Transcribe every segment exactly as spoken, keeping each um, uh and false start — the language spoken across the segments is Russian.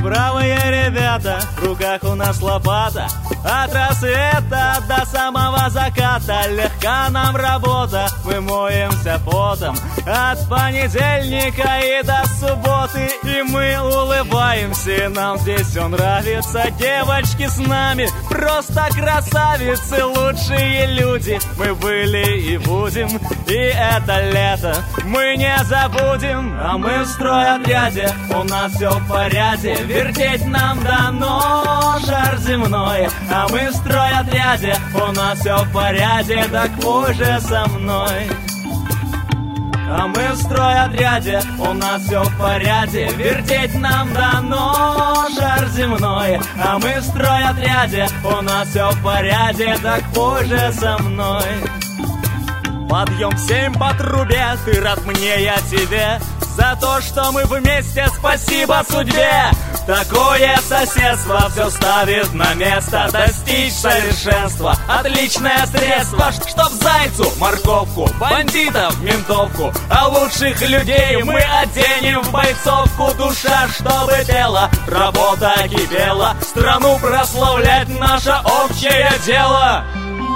бравые ребята, в руках у нас лопата. От рассвета до самого заката легка нам работа, мы моемся потом от понедельника и до субботы. И мы улыбаемся, нам здесь все нравится. Девочки с нами просто красавицы, лучшие люди. Мы были и будем, и это лето мы не забудем. А мы в стройотряде, у нас все в порядке, вертеть нам дано шар земной. А мы в стройотряде, у нас все в порядке, так позже со мной. А мы в стройотряде, у нас все в порядке, вертеть нам дано шар земной. А мы в стройотряде, у нас все в порядке, так позже со мной. Подъем всем по трубе, ты рад мне, я тебе, за то, что мы вместе, спасибо судьбе. Такое соседство все ставит на место, достичь совершенства отличное средство. Чтоб зайцу морковку, бандитов ментовку, а лучших людей мы оденем в бойцовку. Душа, чтобы пела, работа кипела, страну прославлять наше общее дело.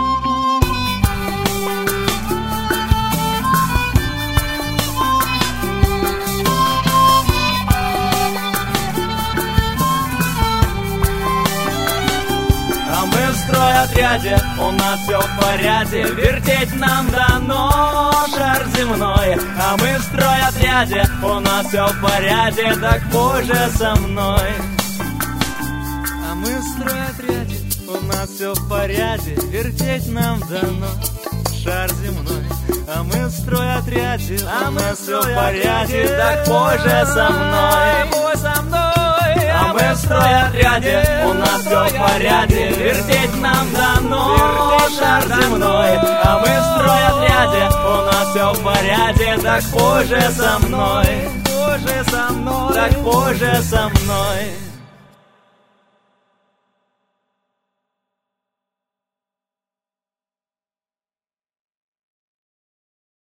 В стройотряде, у нас все в порядке, вертеть нам дано шар земной. А мы в стройотряде, у нас все в порядке, так позже со мной. А мы в стройотряде, у нас все в порядке, вертеть нам дано шар земной. А мы в стройотряде, а мы все в порядке, так позже со мной. Бой со мной. А мы в стройотряде, у нас все в порядке, вертеть нам дано шар земной. А мы в стройотряде, у нас все в порядке, так позже со мной. Позже со мной, так позже со мной.